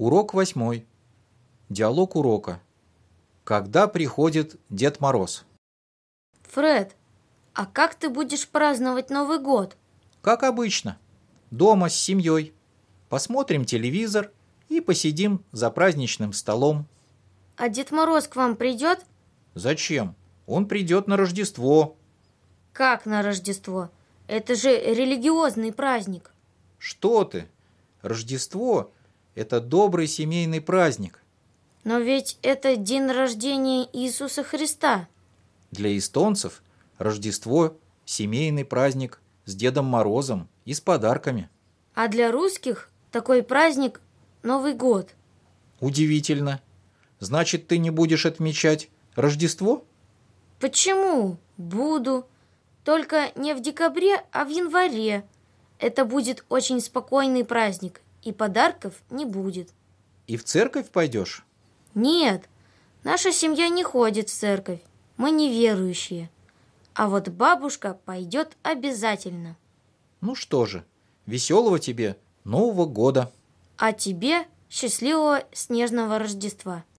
Урок 8. Диалог урока. Когда приходит Дед Мороз? Фред, а как ты будешь праздновать Новый год? Как обычно. Дома с семьей. Посмотрим телевизор и посидим за праздничным столом. А Дед Мороз к вам придет? Зачем? Он придет на Рождество. Как на Рождество? Это же религиозный праздник. Что ты? Рождество – это добрый семейный праздник. Но ведь это день рождения Иисуса Христа. Для эстонцев Рождество – семейный праздник с Дедом Морозом и с подарками. А для русских такой праздник – Новый год. Удивительно. Значит, ты не будешь отмечать Рождество? Почему? Буду. Только не в декабре, а в январе. Это будет очень спокойный праздник, и подарков не будет. И в церковь пойдешь? Нет, наша семья не ходит в церковь. Мы неверующие. А вот бабушка пойдет обязательно. Ну что же, веселого тебе Нового года. А тебе счастливого снежного Рождества.